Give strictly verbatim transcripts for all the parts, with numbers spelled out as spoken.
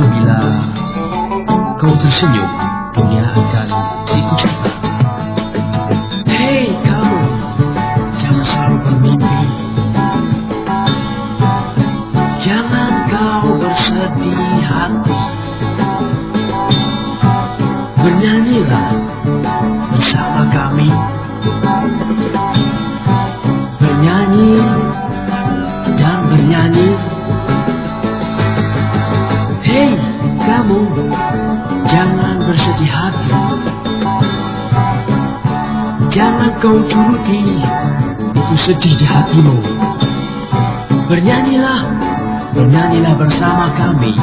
Apabila kau tersenyum, dunia akan ikut serta. Hei kamu, jangan selalu bermimpi. Jangan kau bersedih hati. Bernyanyilah bersama kami. Bernyanyi dan bernyanyi. Hei kamu, jangan bersedih hati. Jangan kau turuti itu sedih di hatimu. Bernyanyilah, bernyanyilah bersama kami.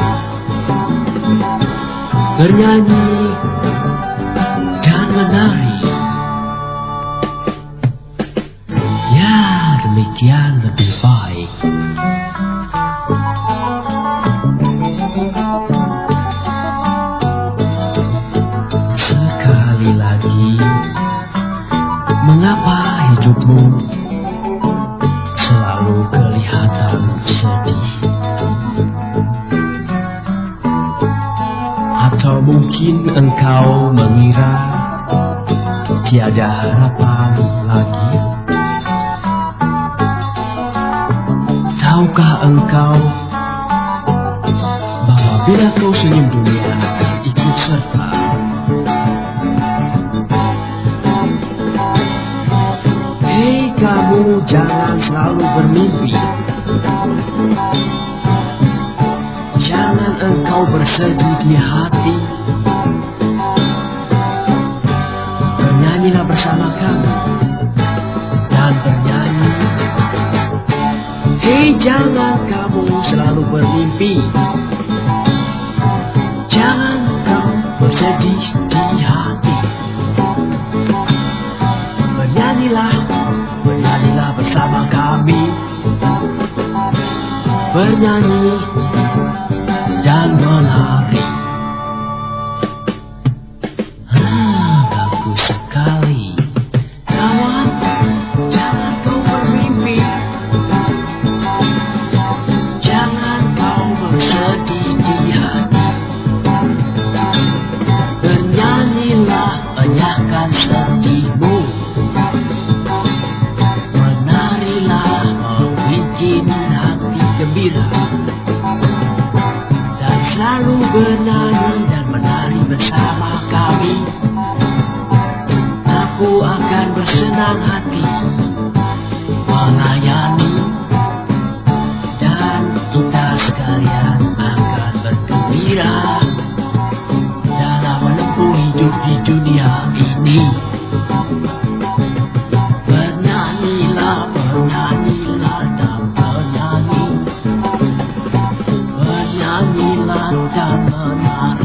Bernyanyi dan menari. Ya, demikian lebih baik. Sekali lagi, mengapa hidupmu selalu kelihatan sedih? Atau mungkin engkau mengira tiada harapan lagi? Tahukah engkau bahwa bila kau senyum, dunia akan ikut serta? Hei kamu, jangan selalu bermimpi. Jangan engkau bersedih di hati. Bernyanyilah bersama kami dan bernyanyi. Hei, jangan kamu selalu bermimpi. Jangan kau bersedih di hati. Bernyanyilah, bernyanyilah bersama kami. Bernyanyi dan menari. Ah, bagus sekali. Kawan, jangan kau bermimpi. Jangan kau bersedih di hati. Bernyanyilah, enyahkan sedihmu. Menarilah, membikin hati gembira. Selalu bernyanyi dan menari bersama kami. Aku akan bersenang hati melayani, dan kita sekalian akan bergembira dalam menempuh hidup di dunia ini. Bernyanyilah, bernyanyilah dan bernyanyi. Bernyanyilah dan menari.